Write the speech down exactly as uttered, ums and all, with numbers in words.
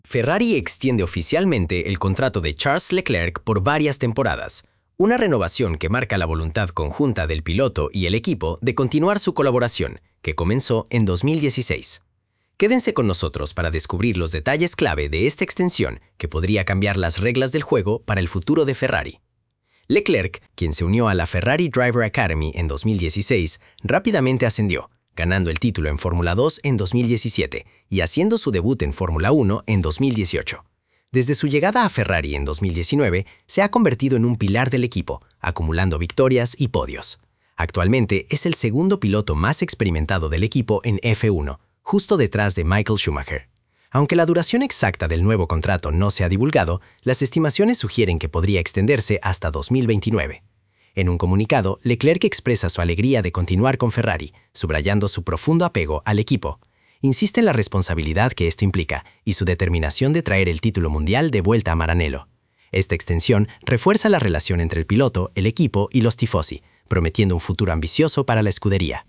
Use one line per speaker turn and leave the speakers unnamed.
Ferrari extiende oficialmente el contrato de Charles Leclerc por varias temporadas, una renovación que marca la voluntad conjunta del piloto y el equipo de continuar su colaboración, que comenzó en dos mil dieciséis. Quédense con nosotros para descubrir los detalles clave de esta extensión que podría cambiar las reglas del juego para el futuro de Ferrari. Leclerc, quien se unió a la Ferrari Driver Academy en dos mil dieciséis, rápidamente ascendió, ganando el título en Fórmula dos en dos mil diecisiete y haciendo su debut en Fórmula uno en dos mil dieciocho. Desde su llegada a Ferrari en dos mil diecinueve, se ha convertido en un pilar del equipo, acumulando victorias y podios. Actualmente es el segundo piloto más experimentado del equipo en F uno, justo detrás de Michael Schumacher. Aunque la duración exacta del nuevo contrato no se ha divulgado, las estimaciones sugieren que podría extenderse hasta dos mil veintinueve. En un comunicado, Leclerc expresa su alegría de continuar con Ferrari, subrayando su profundo apego al equipo. Insiste en la responsabilidad que esto implica y su determinación de traer el título mundial de vuelta a Maranello. Esta extensión refuerza la relación entre el piloto, el equipo y los tifosi, prometiendo un futuro ambicioso para la escudería.